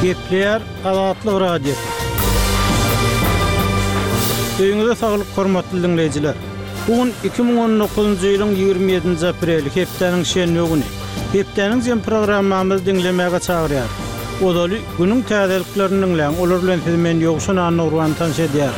Gepler Azatlyk radiosu. Öňüňizde saglyk hormatly dinleyijiler. Bugün 2019-njy ýylyň 27-nji apreli hepdeniň şenli güni. Hepdeniň jem programmamyzy dinlemäge çagyrýar. Odaly günüň täzeliklerini dinleň, olar bilen siz men ýogşan anyrwan tanış edýär.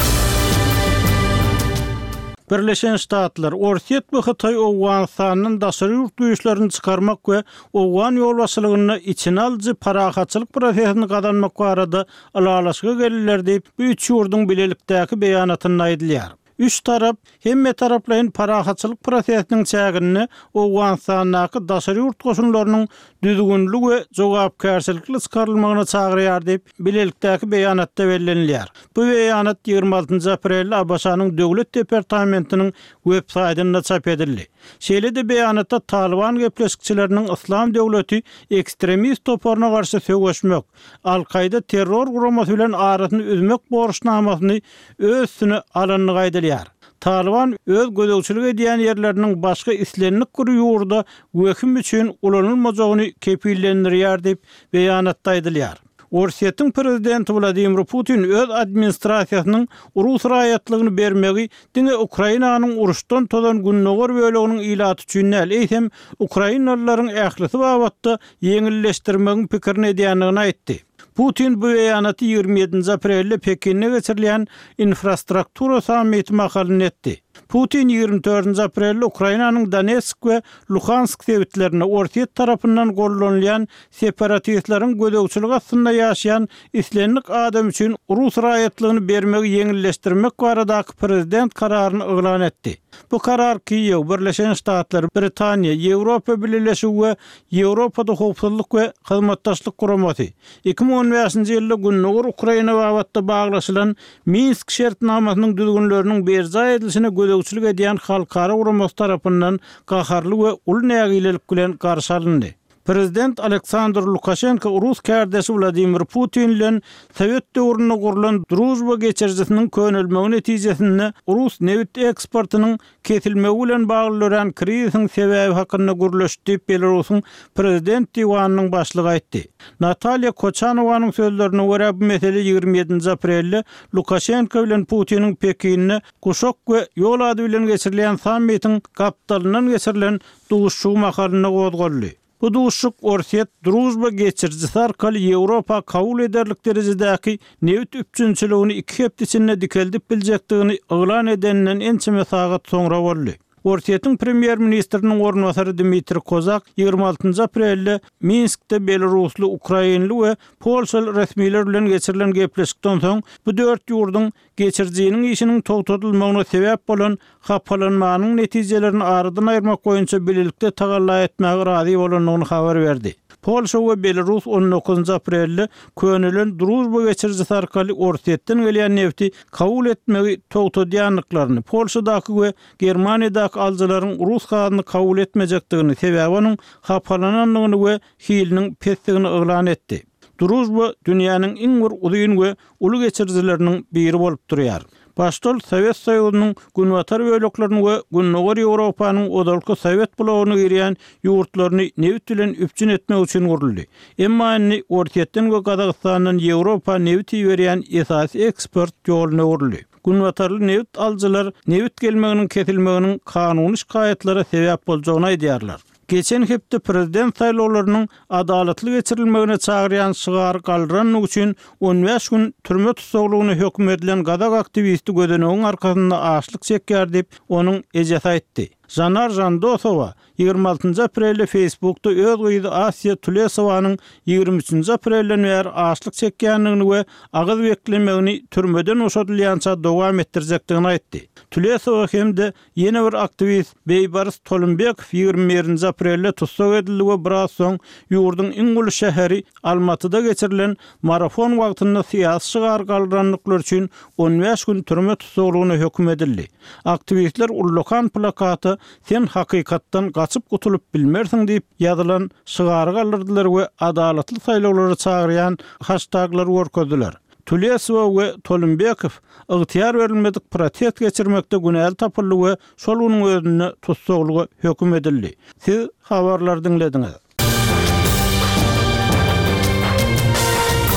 Birleşen Ştatlar, Orset we Hytaý Owganystanyň daşary ýurt güýçlerini çykarmak we Owgan ýolbaşçylygyny içine alyjy parahatçylyk prosesini gadanmak barada alalaşyga gelirler diýip bu üç ýurdun bilelikdäki beýanatyny aýdylýar. Üç tarap hemme taraplaryň parahatçylyk prosesiniň çägini Owganystanyňky daşary ýurt goşunlarynyň düzgünlük we jogapkärçilikli çykarylmagyna çagyrýar diýip bilelikdäki beýanatda bellenilýär. Bu beýanat 26-njy aprelde Abaşanyň Döwlet Departamentiniň web-saýtynda çap edildi. Şeýle-de beýanatda Taliban gepleşikçileriniň Islam döwleti ekstremist toparyna garşy söwüşmek, Al-Qaida terror guramasy bilen arasyny üzmek borçnamasyny öz üstüne alanyny aýdylýar. Taliban öz gödöwçilik edýän ýerleriniň başga islenlik ýurda weküm üçin ulanylmajagyny kepillendirýär diýip beýanatda aýdylýar. Orsettiň prezidenti Vladimir Putin öz administrasiýasynyň Rus raýatlygyny bermegi diňe Ukrainanyň uruşdan todan günnäger böleginiň ilaty üçin näle Ukrainalylaryň ählisi babatda ýeňilleşdirmegiň pikirini edýändigini aýtdy. Putin bu beýanaty 27-nji aprelde Pekin'de geçirilýän infrastruktura sammiti makalyn etdi. Putin 24-nji aprelde Ukrainanyň Donetsk we Luhansk dewletlerine Orset tarapyndan gollanýan separatistleriň gödöwçilik astynda ýaşaýan islenlik adam üçin Rus raýatlygyny bermegi ýeňilleşdirmek baradaky prezident kararyny eglan etdi. Bu karar Kiýew, Birleşen Ştatlar, Britaniýa, Ýewropa Birleşigi we Ýewropada howpsuzlyk we hyzmatdaşlyk guramasy 2015-nji ýylda günnäger Ukraina babatda baglaşylan Minsk şertnamasynyň düzgünleriniň berja edilişine gödöwçilik edýän halkara guramasy tarapyndan gaharly we ul nägilelik bilen garşy alyndy. Prezident Aleksandr Lukashenko Rus kärdeşi Vladimir Putin bilen Sowet döwründe gurulan drujba geçirjisiniň könülmegi netijesinde Rus neft eksportynyň kesilmegi bilen baglanýan krizisiň sebäbi hakynda gürleşdi Belarusyň prezident diwanynyň başlygy aýtdy. Natalya Kochanowanyň sözlerine görä bu mesele 27-nji aprelde Lukashenko bilen Putiniň Pekinne guşak we ýol ady bilen geçirilýän sammitiň kapitalynyň geçirilen duguşşugy makalyna gozgaldy. Bu duşuk Orset drujba geçirjisi arkaly Ýewropa kabul ederlik derejedäki neft üçünçiligini iki hepde içinde dikeldip biljekdigini eglan edeninden ençeme sagat soňra boldy. Orsettiň premier ministriniň ornwasary Dmitri Kozak 26-njy aprelde Minskde Belarusly, Ukrainly we Polşaly resmiler bilen geçirilen gepleşikden soň bu dört ýurdun geçirjiginiň işiniň togtatylmagyna sebäp bolan hapalanmanyň netijelerini aradan aýyrmak boýunça bilelikde tagalla etmäge razy bolanyny habar berdi. Polşa we Belarus 19-njy aprelde könülen drujba geçirjisi arkaly Orsetden gelýän nefti kabul etmegi togtadýanlyklaryny, Polşadaky we Germaniýadaky aljylaryň Rus gazyny kabul etmejekdigini, sebäbi onuň hapalananlygyny we hiliniň pesdigini eglan etdi. Drujba dünýäniň iň bir uzyň we uly geçirjileriniň biri bolup durýar. Baştol Sowet Soýuzynyň günwatar böleklerini we günnäger Ýewropanyň odalky Sowet blogyny girýän ýurtlaryny neft bilen üpçün etmek üçin guruldy. Emma indi Orsetden we Gazagystanyň Ýewropa nefti berýän esasy eksport ýolyna guruldy. Günwatarly neft aljylar neft gelmeginiň kesilmeginiň kanuny şikaýetlara sebäp boljagyny aýdýarlar. Geçen hepde prezident saýlawlarynyň adalatly geçirilmegine çagyrýan şygar galdyran üçin 15 gün türme tutsaglygyny hökm edilen gadak aktivisti gödenegiň arkasynda açlyk çekýär diýip onuň ejet aýtdy. Janar Jandosowa 26-njy aprelde Facebook'da öz gyzy Asiya Tulesowanyň 23-njy aprelden beri açlyk çekýändigini we agyz beklemegini türmeden oşadylýança dowam etdirjekdigini aýtdy. Tulesowa hemde ýene bir aktivist Beýbaris Tolunbekov 21-nji aprelde tutsag edildi we biraz soň ýurdun iň uly şäheri Almatyda geçirilen marafon wagtynda syýasy şygar galdyranlyklar üçin 15 gün türme tutsaglygyna hökm edildi. Aktivistler ullukan plakaty "Sen hakykatdan gaçyp gutulup bilmersiň" diýip ýazylan şygary galdyrdylar we adalatly saýlawlary çagyrýan hashtaglar görkezdiler. Tulesowa we Tolunbekov ygtyar berilmedik protest geçirmekde günäl tapyldy we şol onuň özüne tutsaglygy hökm edildi. Siz habarlar dinlediňiz.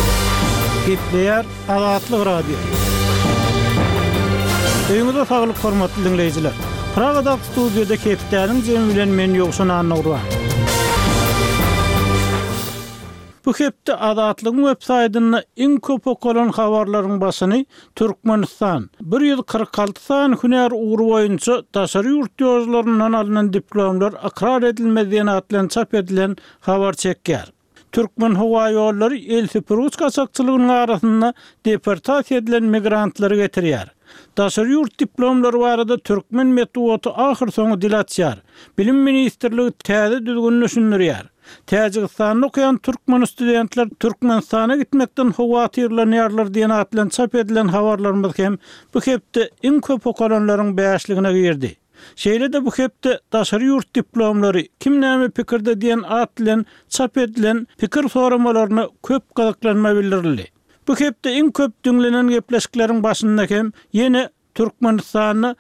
Gepleýär Azatlyk Radio. Öýüňizde saglyk hormatly dinleýijiler. Pragada studiýada Kepdäniň jemi bilen men ýogşan anagurwa. Bu hepde Azatlygyň websaýtyna iň köp okulan habarlaryň başyny Türkmenistan 146 san hünär uğru boýunça daşary ýurt ýozlaryndan alynan diplomlar akrar edilmediýän atlan çap edilen habar çekýär. Türkmen Hawa Ýollary el-sepiruz kaçakçylygynyň arasynda deportasiýa edilen migrantlary getirýär. Daşary ýurt diplomlary barada türkmen metody ahir soňy dil açýar. Bilim ministrligi täze düzgünleşdirýär. Täjikistanyň okuyan türkmen studentler Türkmenistana gitmekden howatyrlanýarlar diýen atlan çap edilen habarlarymyz hem bu hepde iň köp okulanlaryň beýişligine girdi. Şeýle-de bu hepde daşary ýurt diplomlary kim näme pikirde diýen atlan çap edilen pikir soramalaryny köp gazaklanma bildirildi. Bu hepde iň köp düňlenen gepleşikleriň başynda hem ýene Türkmenistanyň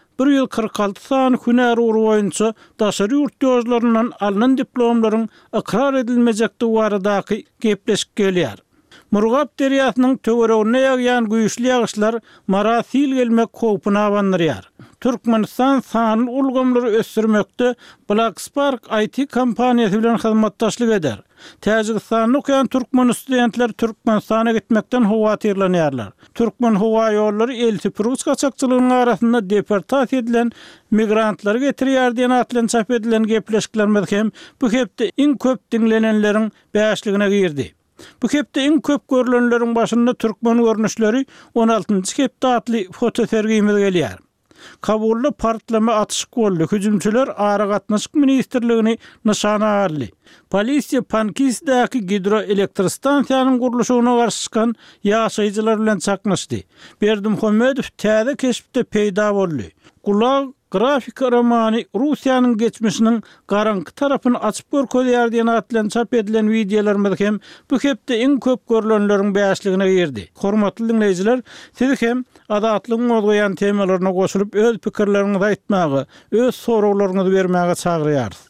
146 san hünär uğru boýunça daşary ýurt ýozlaryndan alynan diplomlaryň akrar edilmejekdi baradaky gepleşik gelýär. Murgap deriýasynyň töweregine ýagýan güýçli ýagyşlar marasil gelmek howpuny awandyrýar. Türkmenistan sanyl ulgamlary ösürmekde Black Spark IT kompaniýasy bilen hyzmatdaşlyk eder. Täjikistanyň okuyan türkmen studentler Türkmenistana gitmekden howatyrlanýarlar. Türkmen Hawa Ýollary el-sepiruz kaçakçylygynyň arasynda deportasiýa edilen migrantlary getirýär diýen atlan çap edilen gepleşikler hem bu hepde iň köp dinlenenleriň beýişligine girdi. Bu hepde iň köp görülenleriň başynda türkmen görnüşleri 16-njy hepde atly fotosergimiz gelýär. Kabulda partlama atyşyk boldy. Hüjümçüler ara gatnaşyk ministrligini nyşana aldy. Polisiýa Pankisdäki hidroelektristansiýanyň gurulşyna garşy çykan ýaşaýjylar bilen çaknaşdy. Berdimuhammedow täze keşipde peýda boldy. Gulag grafik romany Russiýanyň geçmişiniň garanky tarapyny açyp görkezýär diýen atlan çap edilen videolarymyz hem bu hepde iň köp görülenleriň beýişligine girdi. Hormatly dinleýijiler, siz hem Azatlygyň bolýan temalaryna goşulyp öz pikirleriňizi aýtmagy, öz soraglaryňyzy bermäge çagyrýarys.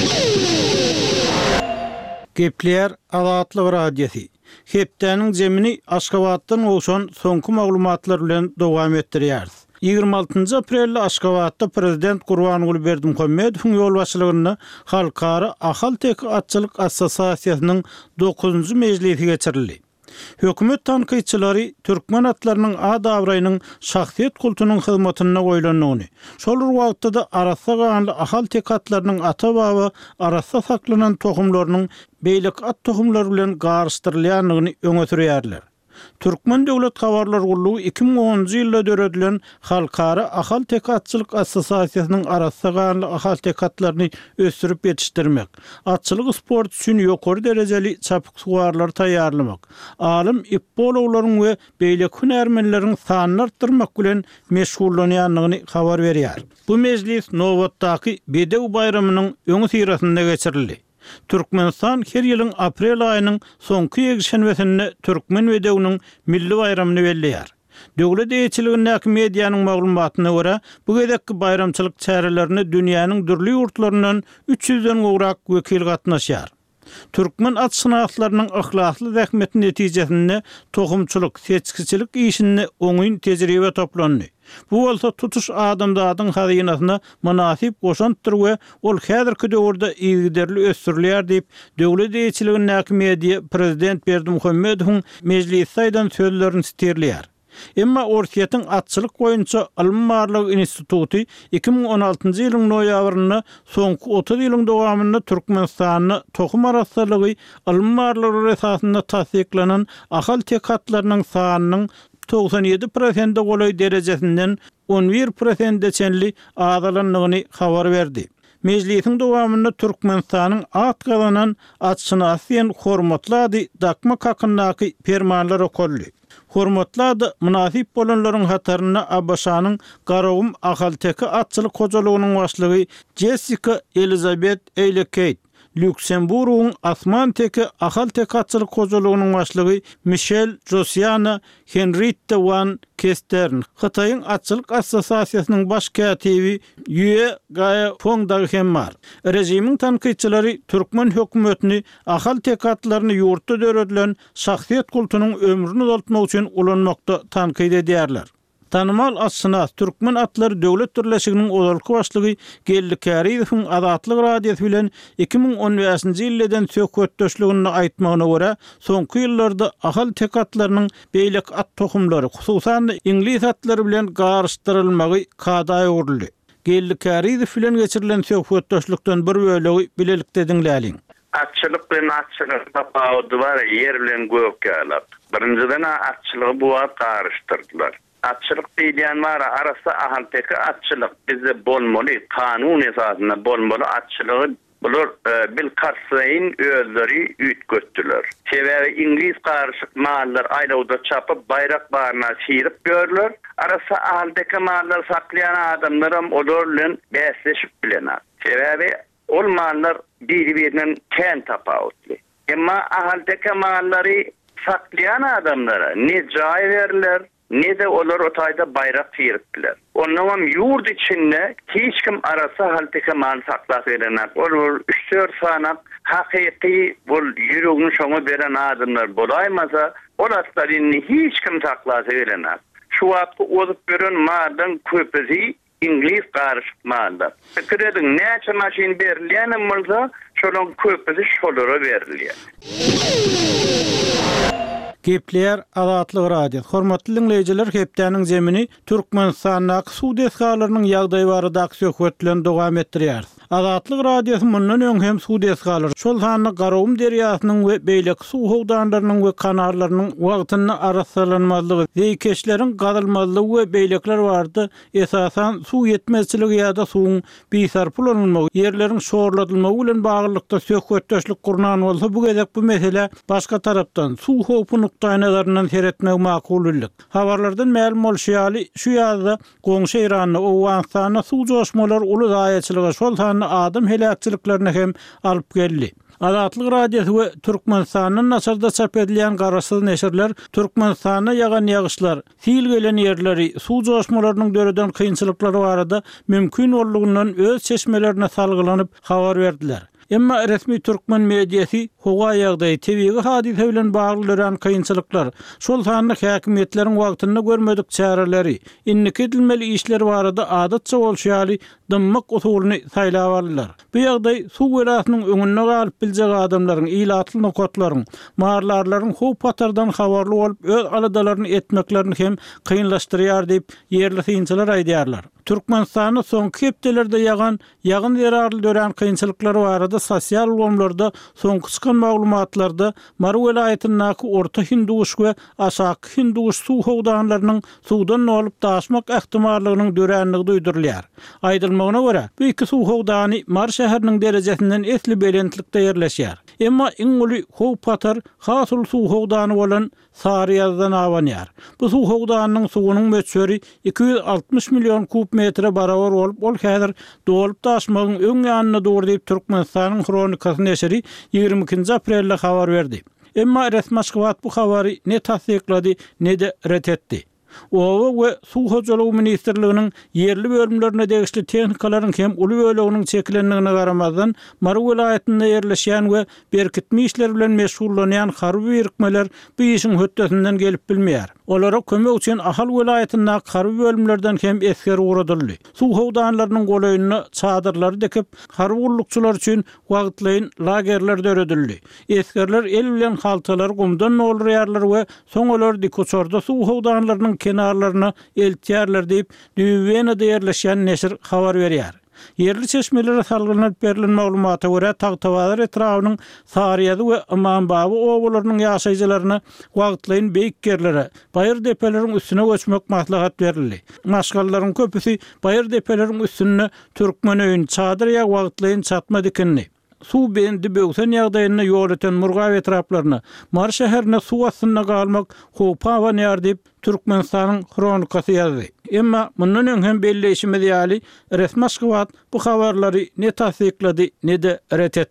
Gepleýär Azatlyk Radiosy. Hepdäniň jemini Aşgabatdan olşan soňky maglumatlar bilen dowam etdirýäris. 26 aprelde Aşgabatda Prezident Gurbanuly Berdimuhammedowyň ýolbaşçylygyna Halkara Ahal Tek Atçylyk Assosiasiýasynyň 9-njy mejlisi geçirildi. Hökümet tanqidçilari türkmen atlarynyň ad-awraýynyň şahsiýet kultunyň hyzmatyna goýulanyny, şol wagtda da arasa ganly ahal tek atlarynyň ata-baba arasa saklanan tohumlarynyň beýlik at tohumlary bilen garşdyrylýanyny öňe sürýärler. Türkmen Döwlet Habarlar Gullugy 2010-njy ýylda döredilen Halkara Ahal Tek Atçylyk Assosiasiýasynyň arasa ganly ahal tek atlaryny ösürip ýetişdirmek, atçylyk sport üçin ýokary derejeli çapyk suwarlar taýýarlamak, alim ipbolowlaryň we beýlik hünärmenleriň sanyny artdyrmak bilen meşgullanýanlygyny habar berýär. Bu mejlis Nowatdaky Bedew bayramynyň öňü sirasynda geçirildi. Türkmenistan her ýylyň aprel aýynyň soňky ýekşenbesinde Türkmen Bedewnyň milli bayramyny belleýär. Döwlet eýçiligindäki mediýanyň maglumatyna görä, bu gedekki bayramçylyk çärelerini dünýäniň dürli ýurtlaryndan 300-den gowrak wekil gatnaşýar. Türkmen at sınavlarynyň ahlakly zähmeti netijesinde tohumçylyk, seçkiçilik işini oňyn tejribe toplandy. Bu bolsa tutuş adamdadyň hazynasyna münasip goşantyr we ol häzirki döwürde ýygyderli ösdürilýär diýip döwlet eýçiligindäki mediýa Prezident Berdimuhammedowyň mejlis saýdan sözlerini sterlýär. Emma Orsiýetiň atçylyk boýunça Alymmarlyk instituty 2016-njy ýylyň noýabryna soňky 30 ýylyň dowamynda Türkmenistanyň tohum araslygy alymmarlyk esasynda tasdiklanan ahal tek atlarynyň sanynyň 97% golay derecesinden 11% çenli azalanlygyny habar berdi. Mejlisiň dowamynda Türkmenistanyň at gazanan atçynasyň hormatlady dakmak hakyndaky fermanlar okoldy. Hormatlady münasip bolanlaryň hataryna Abaşanyň garawym ahal teki atçylyk hojalygynyň başlygy Jessica Elizabeth Eylekeyt Lüksemburg'un Asman teki ahal tekatçılık kozuluğunun başlığı Michel Josiana Henriette van Kestern, Xitayın Atçılık Assosiasiýasynyň baş katibi Yue Gaifengda hem bar. Rejimin tanqidçilari Türkmen hökümetini ahal tekatlaryny ýurtda döredilen şahsiýet kultunyň ömrüni uzaltmak üçin ulanmakda tanqid edýärler. Tanımal assynas Türkmen Atlar Döwlet Birleşiginiň ozalky başlygy Gelli Karizowyň Azatlyk radiosu bilen 2015-nji ýyldan söhbetdeşligini aýtmagyna görä, soňky ýyllarda ahal tekatlarynyň beýlek at tohumlary, hususan ingliz atlary bilen garşdyrylmagy kada ýuruldy. Gelli Karizow bilen geçirilen söhbetdeşlikden bir bölegi bilelikde diňläliň. Atçılık bilen atçılık tapawudy bar, ýer bilen gök ýalap. Birinciden atçylygy bu wagt garşdyrdylar. Atçılık diýen bar, arasy ahal teki atçılık bize bolmaly, kanun esasyna bolmaly atçylygy bular bil karşyyn özleri üýtgetdiler. Sebäbi ingliz garşyk mallar aýlawda çapyp bayrak barına çiýrip görler. Arasy ahaldaki mallar saklayan adamlaram olar bilen bäsleşip bilenler. Sebäbi ol mallar bir-birinden kän tapawutly. Emma ahaldaki mallary saklayan adamlara ne jaý berler, ne de olar otayda bayrak çiýripdiler. Ondan ýurt içinde hiç kim arasa halteke mal saklap berener. Olar 3-4 sanak hakyky bol ýüregini şoňa beren adamlar bolaýmasa, olatlaryny hiç kim saklap berener. Şu wagtda ozup beren maldan köpüsi ingliz garşyk mallar. Fikredin näçe maşin berilýän bolsa, şonuň köpüsi şolara berilýär. Gepler Azatlyk radio. Hormatly dinleyijiler, hepdeniň zemini Türkmenistanyň suw desgalarynyň ýagdaýy barada söhbetlen dowam etdirýär. Azatlyk radiosu mundan öň hem suw desgalary, şol hany Garawum derýasynyň we beýlek suw howdanlarynyň we kanarlarynyň wagtyny arasalanmalygy, zeýkeşleriň gadylmalygy we beýlekler bardy. Esasan suw ýetmezçiligi ýa-da suwuň beýsarpylanmagy, ýerleriň şorladylmagy bilen baglykda söhbetdeşlik gurnan bolsa, bu gezek bu mesele başga tarapdan suw howpy nukdaýynazaryndan seretmek makululyk. Habarlardan ma'lum bolýaly, şu ýazda goňşy Iranyň Owganistana suw joşmalary uly daýaçylygy şol adam helakçylyklarına hem alyp geldi. Azatlyk radiosu we Türkmenistanyň nasarda çap edilen garaşsyz neşirler Türkmenistana ýagan ýagyşlar, sil gelen ýerleri, suw joşmalarynyň döreden kynçylyklary barada mümkin bolýandan öz çeşmelerine salgylanyp habar berdiler. Emma resmi Türkmen mediýasy howa ýagdaýy tebigi hadise bilen bagly duran kynçylyklar, şol sanyk häkimetleriň wagtyny görmedik çäreleri, inniki edilmeli işler barada adatça bolýaly dymmak usulyny saýlap aldylar. Bu ýagdaý suw welatynyň öňüne galyp biljek adamlaryň ilatly nokatlaryň, marlarlaryň how patardan habarly bolup öz aladalaryny etmeklerini hem kynlaşdyrýar diýip ýerli synçylar aýdýarlar. Türkmenistanyň soňky hepdelerde ýagyn ýararly dören kynçylyklary barada sosial ulgamlarda soňky çykan maglumatlarda Mar welaýatynyň Orta Hinduş we Aşak Hinduş suw howdanlarynyň suwdan olup daşmak ähtimallygynyň dörenligi duýdurulýar. Aýdylmagyna görä, bu iki suw howdany Mar şäheriniň derejesinden esli belentlikde ýerleşýär. Emma iň uly how patar hasyl suw howdany bolan Saryýazdan awanýar. Bu suw howdanynyň suwunyň möçberi 260 million kub metre barabar bolup, ol häzir dolup daşmagyň öň ýanyna dur diýip Türkmenistanyň Kronikasy neşri 22 aprelde habar berdi. Emma resmi Moskwa bu habary ne tasdiklady ne de ret etdi. Owa we suw hojalygy ministrliginiň ýerli bölümlerine degişli tehnikalaryň hem uly böleginiň çekilenligine garamazdan Mar welaýatynda ýerleşýän we berkitme işler bilen meşgullanýan harby birikmeler bu işiň höttesinden gelip bilmeýär. Olara kömek üçin ahal welaýatyna harby bölümlerden hem esker uradyldy. Suw howdanlarynyň golaynyny çadyrlary dekip harby gullukçylar üçin wagtlaýyn lagerler döredildi. Eskerler el bilen haltalar gumdan olurýarlar we soňalar dikoçorda suw howdanlarynyň kenarlaryna eltýärler diýip Düýbenede ýerleşýän neşir habar berýär. Yerli çeşmelere salgylanyp berilen maglumata görä Tagtawazar etrawynyň Saryýazy we Amanbaby owalarynyň ýaşaýjylaryna wagtlaýyn beýikkerlere, bayır depeleriň üstüne göçmek maslahat berildi. Maşgallaryň köpüsi bayır depeleriň üstüne türkmen öýün çadyr ýa wagtlaýyn çatma dikenli. Suw bendi böwsen ýagdaýyna ýol eten Murgaw etraplaryna, Mar şäherine suw astyna galmak howpa awanýar diýip Türkmenistanyň Kronikasy ýazdy. Emma mundan öň hem belleşmedi ýaly resmi Moskwa bu habarlary ne tasdiklady ne de ret etdi.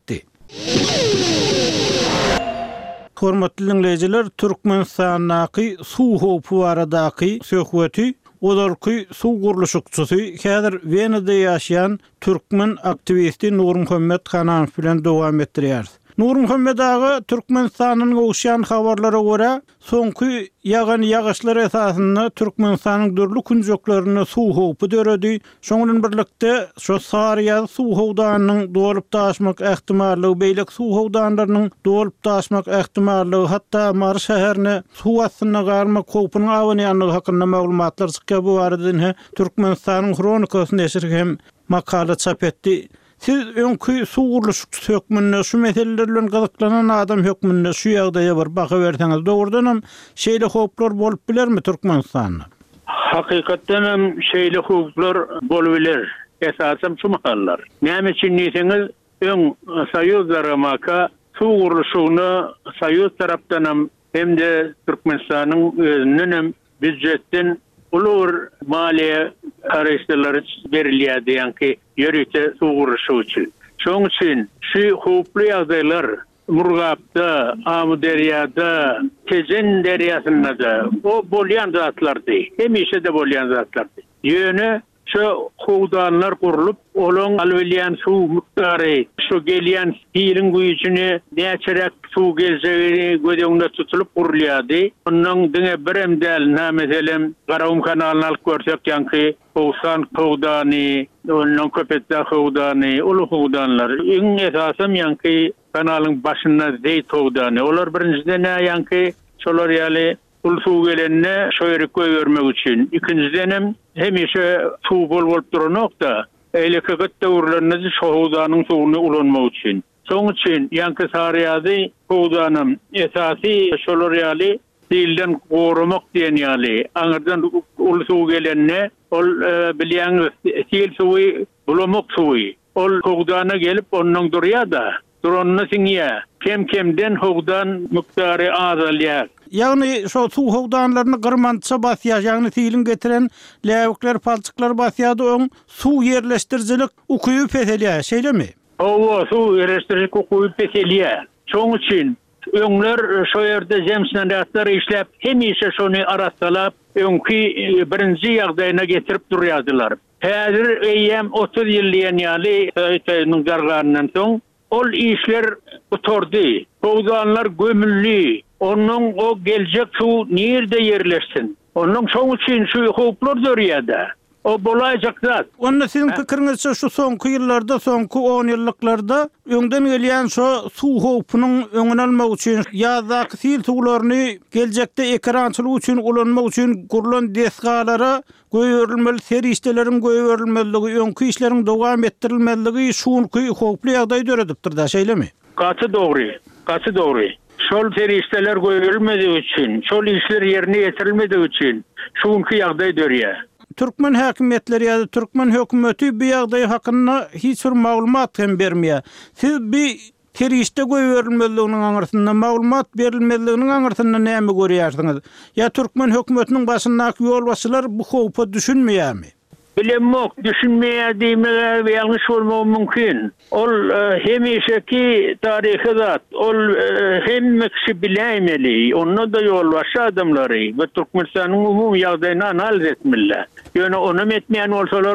Hormatly dinleyijiler, Türkmenistanyň suw howpy baradaky söhbeti olarky suw gurulşykçysy häzir Wenada ýaşaýan türkmen aktivisti Nur Muhammed Hananow bilen dowam etdirýär. Nur Muhammed ağa Türkmenistanyň gowşan habarlara görä, soňky ýağışlar esasynda Türkmenistanyň dörli künjeklerini suw howpy döredi. Şoňun birlikde şo Saryýa suw howdanynyň dolup taşmak ähtimallygy, beýlek suw howdanlarynyň dolup taşmak ähtimallygy, hatda Mar şäherine suw astyna garmak howpynyň awanyanlygy hakynda maglumatlar çykyp bu arada Türkmenistanyň kronikasy neşri hem makala çap etdi. Siz öňkü suw gurulşykçy hökmünde şu meseleler bilen gyzyklanan adam hökmünde şu ýagdaýa bir baka berseňiz, dogrudan hem şeýle howplar bolup bilermi Türkmenistanda? Hakykatdan hem şeýle howplar bolup biler. Esasam şu mahallar. Näme üçin diýseňiz, öň Soýuz maka suw gurulşygyny Soýuz tarapdan hem de Türkmenistanyň özünden hem büdjetden ulur maliye araşdırmaları berilýär diýenki ýörükde suw gurulşy üçin. Şoň üçin şu howply ýagdaýlar Murgapda, Amuderyada, Tezen derýasynda da o bolýan zatlardy. Hemişe de bolýan zatlardy. Ýöne şu howdanlar gurulup, olaň alwylýan suw miqdary, şu gelýän ýylyň güýçini näçerek suw geljegini gödeňde tutulup gurulýardy. Onuň diňe birem del, nämeselem Garawum kanalyny alyp görsek ýanky Howsan howdany, onuň köpetde howdany, ulu howdanlar. Iň esasam ýanky kanalyň başynda Zeyt howdany. Olar birinciden ýanky şolar ýaly suw gelenne şöýrek görmek üçin. İkinciden hemişe suw bolup duranokda eýleki gatda urlanýy şu howdanyň suwuny ulanmak üçin. Şoň üçin ýanky Saryýady howdanyň esasy şolar ýaly dilden gorumak diýen ýaly. Aňyrdan ulu suw gelenne ol bilýän sil suwy, bulamak suwy. Ol howdana gelip onuň durýada. Duranyny siňýär. Kem-kemden howdan miqdary azalýar. Ýagny şo suw howdanlaryny gyrmança basýar, ýagny silin getiren läwikler, palçyklar basýardy, oň suw ýerleşdirjilik ukyby peselýär, şeýlemi? O suw ýerleşdirjilik ukyby peselýär. Şoň üçin öňler şo ýerde zemsnädatlar işläp, hemişe şonu arasalap, öňki birinji ýagdaýyna getirip durýardylar. Häzir eýem 30 ýyl diýen ýaly Soýetiniň gargaryndan soň ol işler oturdy. Howdanlar gömülli. Onuň o geljek suw nerede ýerleşsin? Onuň şoň üçin şu howplar dörýärdi. O bolajak zat. Onda sizin pikiriňizçe şu soňky ýyllarda, soňky 10 ýyllyklarda öňden gelýän şo suw howpynyň öňüne almak üçin ýazdaky sil suwlaryny geljekde ekrançylyk üçin ulanmak üçin gurulan desgalara göýerilmeli, serişdeleriň göýerilmeligi, öňki işleriň dowam etdirilmeligi şuňky howply ýagdaý döredipdir da, şeýlemi? Gaty dogry. Gaty dogry. Şol serişdeler göýerilmedi üçin, şol işler ýerine ýetirilmedi üçin şuňky ýagdaý dörýär. Türkmen häkimetleri ýa-da Türkmen hökümeti bu ýagdaý hakynda hiç bir maglumat hem bermeýär. Siz bir terişde göýerilmeliginiň aňyrsynda, maglumat berilmeliginiň aňyrsynda näme görýärsiňiz? Ya Türkmen hökümetiniň başyndaky ýolbaşçylar bu howpa düşünmeýärmi? Bilemok, düşünmeýärdiňe ýalňyş bolmagy mümkin. Ol hemişeki taryhy zat, ol hemme kişi bilemeli. Onda da ýolbaşy adamlary we Türkmenistanyň umumy ýagdaýyny analiz etmeliler. Ýöne onu etmeýän bolsalar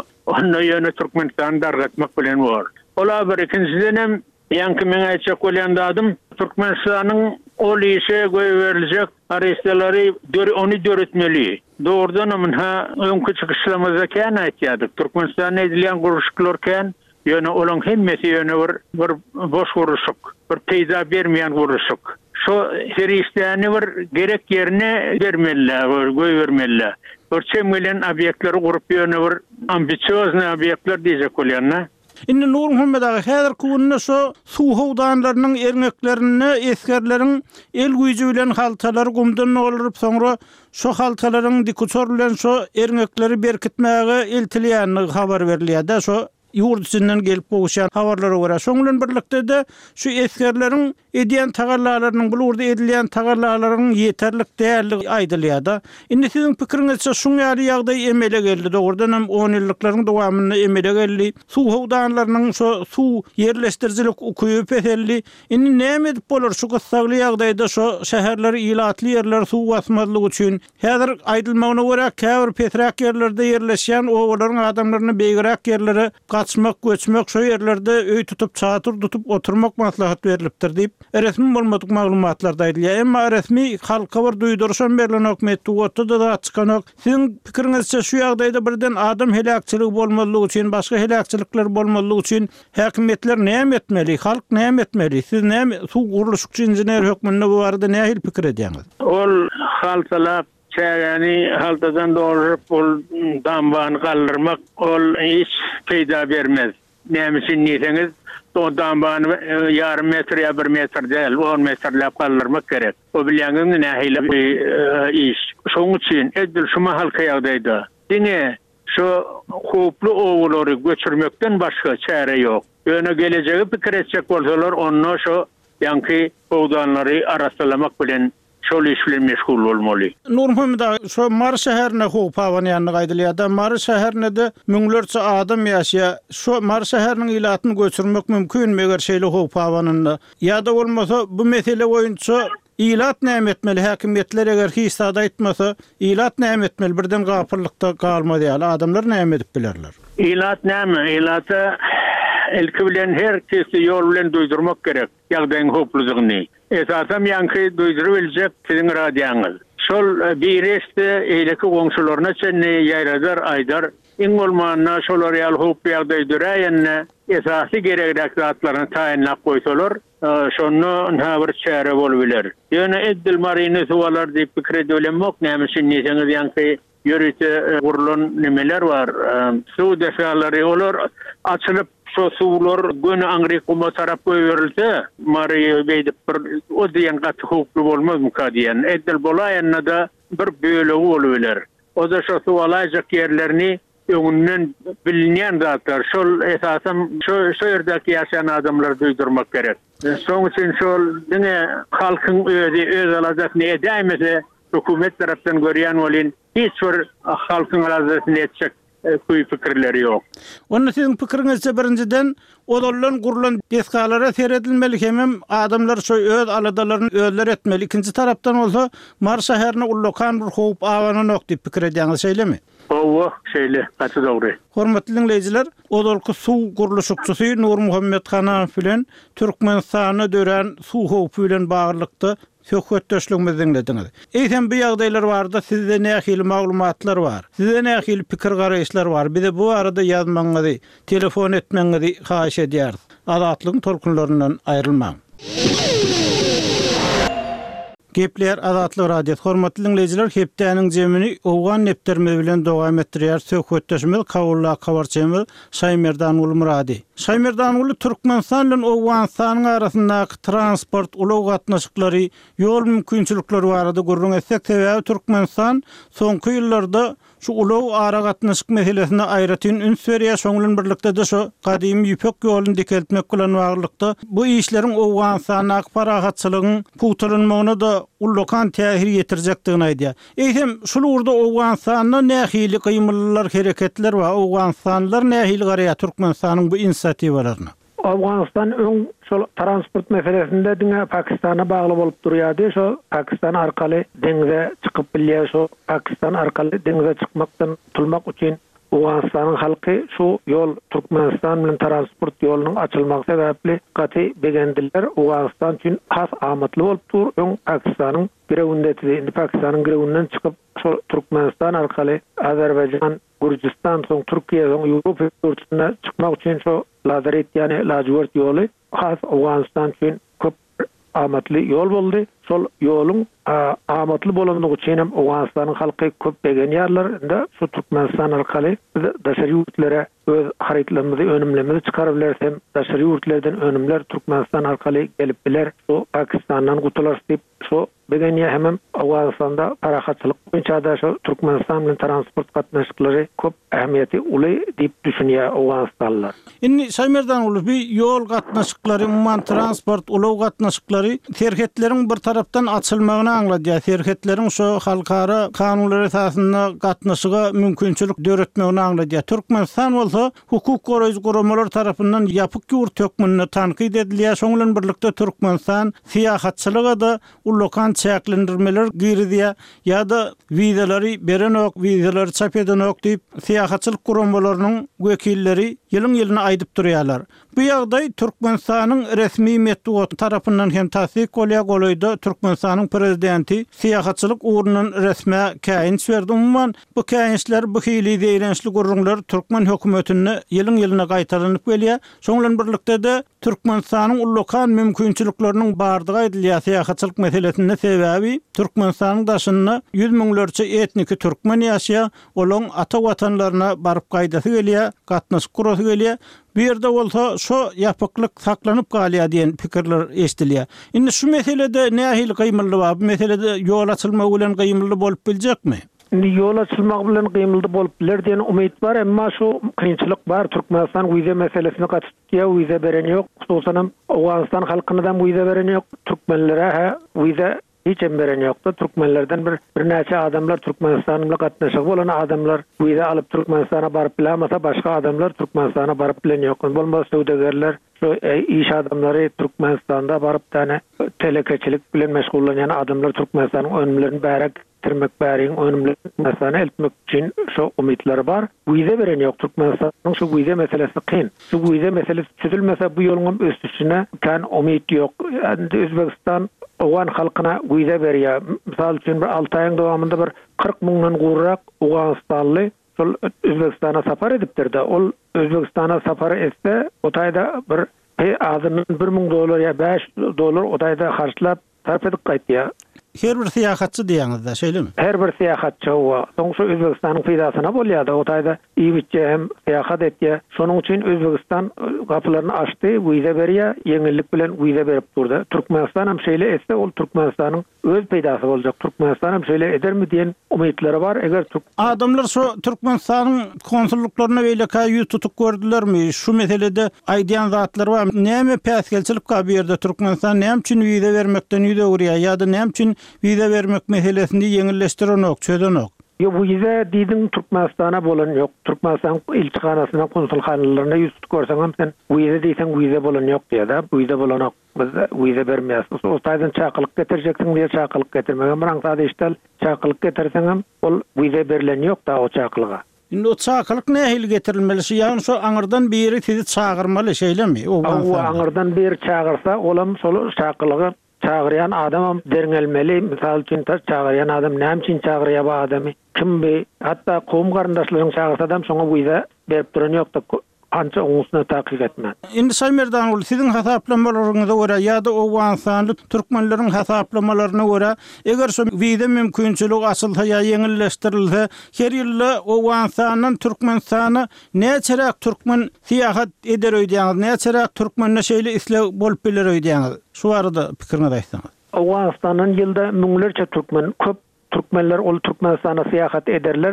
onu ýöne Türkmenistany dargatmak bilen bar. Ola bir ikinciden hem ýanky men aýtjak bolýandym, Türkmenistanyň ol işe göýeriljek arrestlary onu döretmeli. Doğrudan amına öňkü çykyşlarymyzda kän aýtýardyk. Türkmenistanyň edilýän gurulşyklarken ýöne olaň hemmesi ýöne bir boş gurulşyk, bir peýda bermeýän gurulşyk. Şo serişdäni bir gerek ýerine bermeliler, göýermeliler. Ölçem bilen obyektleri gurup ýöne bir ambisiozny obyektler diýjek bolýarlar. Indi Nur Muhammed ağa häzir kuwunna şo suw howdanlarynyň erňeklerini eskerleriň el güýji bilen haltalary gumdan olup soňra şo haltalaryň dikuçor bilen şo erňekleri berkitmäge eltilýänligi habar berilýär-de. Şo yurt içinden gelip gowuşan habarlara görä şoňlan birlikde de şu eskerleriň edýän tagarlalarynyň bulurda edilen tagarlalaryň yeterlik däli aýdylýar. Indi siziň pikiriňizçe şuň ýaly ýagdaý emele geldi. Dogrudan hem 10 ýyllyklaryň dowamyny emele geldi. Suw howdanlarynyň şu suw yerleşdiricilik ukyýyp eteli. Indi näme edip bolar şu gysagly ýagdaýda şu şäherleri ilatly ýerler suw basmalyk üçin? Häzir aýdylmagyna görä käbir petrak ýerlerde yerleşýän owalaryň adamlaryny beýgerek ýerlere kaçmak, göçmek, şu ýerlerde öý tutup, çatyr tutup oturmak maslahat berilipdir diýip resmi bolmadyk maglumatlarda aýdylýar. Emma resmi halka bir duýdurşan berilen hökümet wagtda da çykanak. Siziň pikiriňizçe şu ýagdaýda birden adam helakçylygy bolmalyk üçin, başga helakçylyklar bolmalyk üçin häkimetler näme etmeli, halk näme etmeli? Siz näme suw guruluşçy injener hökmünde bu barada nähil pikir edýäňiz? Ol halkala çägäni haltadan doğrup ol dambany galdyrmak ol hiç peýda bermez. Näme üçin diýseniz, o dambany yarım metr ya 1 metr değil, 10 metrlap galdyrmak gerek. O bilýäňiz nähil iş. Şoň üçin edil şuma halka ýagdaýda. Diňe şu hoplu owulary göçürmekden başga çare ýok. Öne geleceği pikir etjek bolsalar onu şu ýanky owdanlary arasalamak bilen şol iş bilen meşgul bolmaly. Nurmuhammed şu Mar şäherine hop awanyany gaýdylýar. Mar şäherine de müňlerçe adam ýaşaýar. Şu Mar şäheriniň ilatyny göçürmek mümkin meger şeýle hop awanyny. Ýa-da bolmasa bu mesele boýunça ilat näme etmeli? Häkimetler eger hisada etmese, ilat näme etmeli? Birden gapyrlykda galmady ýaly adamlar näme edip bilerler? Ilat näme? Ilata elki bilen her kesi yol bilen duydurmak gerek. Ýagdaýyň hopluzygyny. Esasam ýanky duýduryp biljek siziň radiýaňyz. Şol bir esti eýleki goňşularyna çenni ýaýradar aýdar. Iň bolmanyna şolar ýaly hop ýagdaý döräýänne esasy gerekli zatlaryny taýinlap goýsalar, şonu näbir çäre bolabilir. Ýöne eddil mariny suwalar diýip pikir edilemok, näme üçin diýseniz ýanky ýörüte gurulan nimeler var. Suw deşalary olar açylyp şu suwlar göni aňry kuma tarap goýberilse, mary beýdip bir o diýen gaty hukly bolmaz mukadiýen. Eddil bolaýanna da bir bölegi bolabilir. O da şu suwalajak ýerlerini öňünden bilinýän zatlar. Şol esasam şu ýerdäki ýaşaýan adamlar duýdurmak gerek. Şoň üçin şol diňe halkyň öz alajakyny edämese, hökümet tarapdan görýän bolyn hiç bir halkyň alajakyny etjek köý pikirleri ýok. Onu siziň pikiriňizçe birinciden odalan gurulan deskalara seredilmeli hemem adamlar şu öz aladalaryny özler etmeli. İkinci tarapdan bolsa Mar şäherine ullakan bir hop awany nokty pikir edýäňiz şeýlemi? O şeýle, gaty dogry. Hormatly dinleýijiler, odalky suw guruluşçysy Nurmuhammed Hanan bilen Türkmenistany dören suw hopy bilen baglykda söhbetdeşligimizi dinlediňiz. Eýsem bu ýagdaýlar barda sizde nähili maglumatlar bar. Sizde nähili pikir garaýşlar bar. Bize bu arada ýazmaňyzy, telefon etmeňizi haýyş edýäris. Azatlygyň tolkunlaryndan aýrylmaň. Gepler Azatlyk radiosi hormatly dinleýijiler, hepdäniň jemini owgan nepterme bilen dowam etdirýär. Söhbetdeşimiz Kawulla Kawarçymyz Şaýmerdan uly Murady. Şaýmerdan uly Türkmenistan bilen Owganistanyň arasyndaky transport ulag gatnaşyklary, ýol mümkinçilikleri barada gurrun etsek sebäbi Türkmenistan soňky ýyllarda şu ulag ara gatnaşyk meselesine aýratyn üns berýär. Şoňlan birlikde de şu gadymy ýüpek ýoluny dikeltmek bilen baglykda bu işleriň Owganistanyň parahatçylygyň putalynmagyna da ullokan täsir ýetirjekdigini aýdýar. Eýsem şol urda Owganistanyň nähili gymyllar, hereketler we Owganistanlylar nähili garaýar Türkmenistanyň bu inisiatiwalaryna. Afganistan öň şol transport meselesinde diňe Pakistana bagly bolup durýardy. Şo Pakistan arkaly deňize çykyp bilýär. Şo Pakistan arkaly deňize çykmakdan tulmak üçin Owganistanyň halky şu ýol Türkmenistan bilen transport ýolunyň açylmagy sebäpli gaty begendiler. Owganistan üçin has amatly bolup dur. Öň Pakistanyň girewinde Pakistanyň girewinden çykyp şol Türkmenistan arkaly Azerbaýjan, Gürcistan, soň Türkiýe, soň Ýewropa ýurtuna çykmak üçin şo Lazaret ýani Lajwort ýoly has Owganistan üçin köp amatly ýol boldy. sol ýolun amatly bolandygy üçin hem Awganistanyň halky köp begen ýerlerinde şu Türkmenistan arkaly daşary ýurtlere öz harytlarymyzy önümlemeli çykaryp bilersem daşary ýurtlardan önümler Türkmenistan arkaly gelip biler şu Pakistandan gutular diýip şu begen hem Awganistanda parahatçylyk boýunça da şu Türkmenistan bilen transport gatnaşyklary köp ähmiýeti uly diýip düşünýär Awganistanlylar. Inni Saymerdan ulu bir ýol gatnaşyklary, umman transport, ulaw gatnaşyklary terhetleriň bir tarapdan açylmagyny aňladýar. Terhetleriň şu halkara kanunlar esasynda gatnaşyga mümkinçilik döretmegini aňladýar. Türkmenistan bolsa hukuk goraýjy guramalar tarapyndan ýapyk ýurt tökmenine tanqid edilýär. Şoň bilen birlikde Türkmenistan siýahatçylyga da ulokan çäklendirmeler girdiýär ýa-da wizelary berenok, wizelary çap edenok diýip siýahatçylyk guramalarynyň wekilleri ýylyň-ýylyna aýdyp durýarlar. Bu ýagdaý Türkmenistanyň resmi medeniýet tarapyndan hem tasdik bolýar golayda Türkmenistanyň prezidenti siýahatçylyk ugrundan resmi käýinç berdi. Umman bu käýinçler bu hili diýençli gurrunlar Türkmen hökümetine ýylyň-ýylyna gaýtaranyp gelýär. Şoň bilen birlikde de Türkmenistanyň ulokan mümkinçilikleriniň bardygy aýdylýar. Siýahatçylyk meselesinde sebäbi Türkmenistanyň daşynda 100 miňlerçe etniki türkmen ýaşaýar. Olaň ata watanlaryna baryp gaýdasy gelýär, gatnaşyk gurasy gelýär. Bir yerde bolsa şu ýapyklyk saklanyp galýar diýen pikirler eşdilýär. Indi şu meselede nähili gymyly bar? Bu meselede ýol açylmagy bilen gymyly bolup biljekmi? Ýol açylmagy bilen gymyly bolup biler diýen umyt bar, emma şu kynçylyk bar. Türkmenistan wize meselesine gatnaşyk wize beren ýok. Hususan Awganistan halkynydan wize beren ýok. Türkmenlere wize hiç beren ýokdy. Türkmenlerden bir näçe adamlar Türkmenistan bilen gatnaşyk bolan adamlar wize alyp Türkmenistana baryp bilemasa başga adamlar Türkmenistana baryp bilen ýok. Bolmasa söwdegerler şu iş adamları Türkmenistanda baryp tane telekeçilik bilen meşgullanýan adamlar Türkmenistanyň önümlerini bärek tirmek bäriň önümlerini eltmek üçin şu umytlar bar. Wize beren ýok Türkmenistanyň şu wize meselesi kyn. Şu wize meselesi çözülmese bu ýoluň ösüşine kan umyt ýok. Özbegistan Awgan halkyna wize berýär. Misal üçin 6 aýyň dowamında bir 40 miňden gurrak Awganistanly şol Özbegistana sapar edipdirdi. Ol Özbegistana sapar etse o taýda bir azynyn $1000 ýa $5 o taýda harçlap tarap edip gaýtdy. Her bir siýahatçy diýäňizde şeýlemi? Her bir siýahatçy o. Soňça Özbegistanyň pydasyna bolýardy. O taýda iýitçe hem siýahat etdi. Şonuň üçin Özbegistan gapylaryny açdy, wize berýär, ýeňillik bilen wize berip durdy. Türkmenistan hem şeýle etse, ol Türkmenistanyň öz peýdasy boljak. Türkmenistan hem şeýle edermi diýen umytlary bar. Eger adamlar şu Türkmenistanyň konsulluklaryna beýleka ýüz tutup gördülermi? Şu meselede aýdýan zatlar bar. Näme päsgelçilik bu ýerde Türkmenistan näme üçin wize bermekden ýüze gurýar ýa-da näme üçin wize bermek meselesini ýeňilleşdirenok, çödenok? Yo wize diýdiň Türkmenistana bolan ýok. Türkmenistan elçixanasyna, konsulxanalaryna ýüz tutup görseň hem sen wize diýsen wize bolan ýok diýär. Wize bolanok. Biz wize bermeýäs. O taýdan çakylyk getirjeksiň diýe çakylyk getirmegen bir aňda iştel çakylyk getirseň hem ol wize berilen ýok da o çakylyga. Indi o çakylyk nähili getirilmeli? Ýa-ni şu aňyrdan biri sizi çağırmaly şeýlemi? O aňyrdan biri çağırsa, olam şol çakylygy çağıryan adam derngelmeli. Misal üçin çağıryan adam näme üçin çağırýar bu adamy? Kim bi? Hatda gowum garyndaşlaryň çağırsa adam şoňa wize berip duran ýokda ança oňusyna takyk etmez. Indi Saymerdan ul siziň hasaplamalarynıza görä ýa-da Awganistanly türkmenleriň hasaplamalarına görä eger şu wize mümkinçilik açylsa ýa ýeňilleşdirilse her ýyly Awganistanyň Türkmenistana näçerek türkmen siýahat eder öýdýäňiz, näçerek türkmenle şeýle isle bolup biler öýdýäňiz. Şu arada pikirinizi aýtsaňyz. Awganistanyň ýylda miňlerçe türkmen köp Türkmenler ol Türkmenistana siýahat ederler.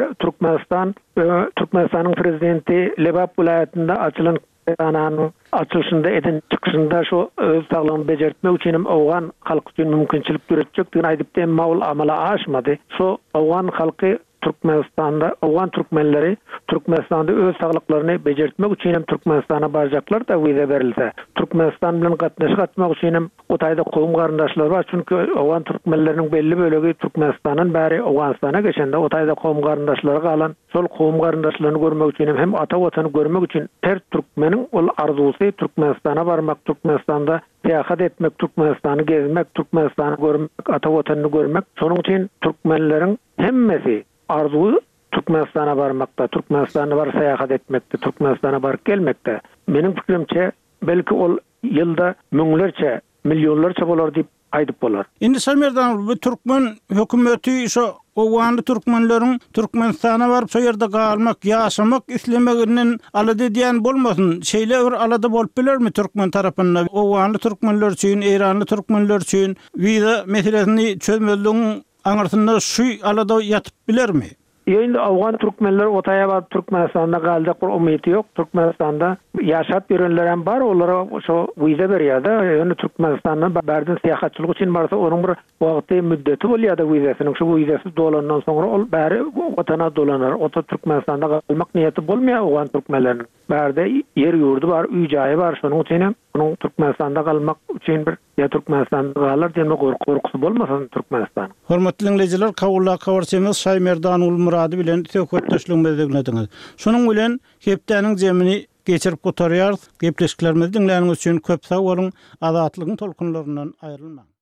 Türkmenistanyň prezidenti Lebap vilayetinde açylan ananyň açylşynda eden çykyşynda şu öz saglygyny bejertmek üçin Awgan halky üçin mümkinçilik döretjek diýen aýdypdy, emma ol amala aşmady. Şu Awgan halky Türkmenistanda, Awgan türkmenleri Türkmenistanda öz saglyklaryny bejertmek üçin hem Türkmenistana barjaklar da wize berilse. Türkmenistan bilen gatnaşyk atmak üçin hem o taýda gowum garyndaşlary bar. Çünki Awgan türkmenleriniň belli bölegi Türkmenistanyň bäri Awganistana geçende o taýda gowum garyndaşlary galan. Şol gowum garyndaşlaryny görmek üçin hem ata watany görmek üçin her türkmeniň ol arzusy Türkmenistana barmak, Türkmenistanda siýahat etmek, Türkmenistany gezmek, Türkmenistany görmek, ata watanyny görmek. Şonuň üçin türkmenleriň hemmesi arzuwy Türkmenistana barmakda, Türkmenistana bar seyahat etmekde, Türkmenistana bar gelmekde. Meniň pikirimçe belki ol ýylda müňlerçe milyonlarça bolar diýip aýdyp bolar. Indi Samerdan bu Türkmen hökümeti şo owanly türkmenleriň Türkmenistana baryp şo ýerde galmak, ýaşamak islemeginiň alady diýen bolmasyn. Şeýle bir alady bolup bilermi Türkmen tarapyndan? Owanly türkmenler üçin, Eýranly türkmenler üçin wiza meselesini çözmeligiň aňyrsynda şu alada ýatyp bilermi? Ýöňde Awgan türkmenler otaya barıp Türkmenistanda galjak bir umyty ýok. Türkmenistanda ýaşap ýörenler hem bar, olara şo wiza berýär-de. Ýöne Türkmenistanda berdin syýahatçylyk üçin barsa onuň bir wagty müddeti bolýar-da wizasynyň. Şu wizasy dolandan soňra ol bäri otana dolanar. Ota Türkmenistanda galmak niýeti bolmaýar Awgan türkmenleriň. Bärde ýer ýurdy bar, üý jaýy bar. Şonuň üçin hem onuň Türkmenistanda galmak üçin bir ýa Türkmenistanda galar diýme gorkusy bolmasyn Türkmenistan. Hormatly dinleyijiler, kawulla kawarçymyz Samerdan Ulmurady bilen söhbetdeşligimizi dinlediniz. Şonuň bilen hepdeniň jemini geçirip gotarýar. Gepleşiklerimizi dinläniňiz üçin köp sag bolun. Azatlygyň tolkunlaryndan aýrylmaň.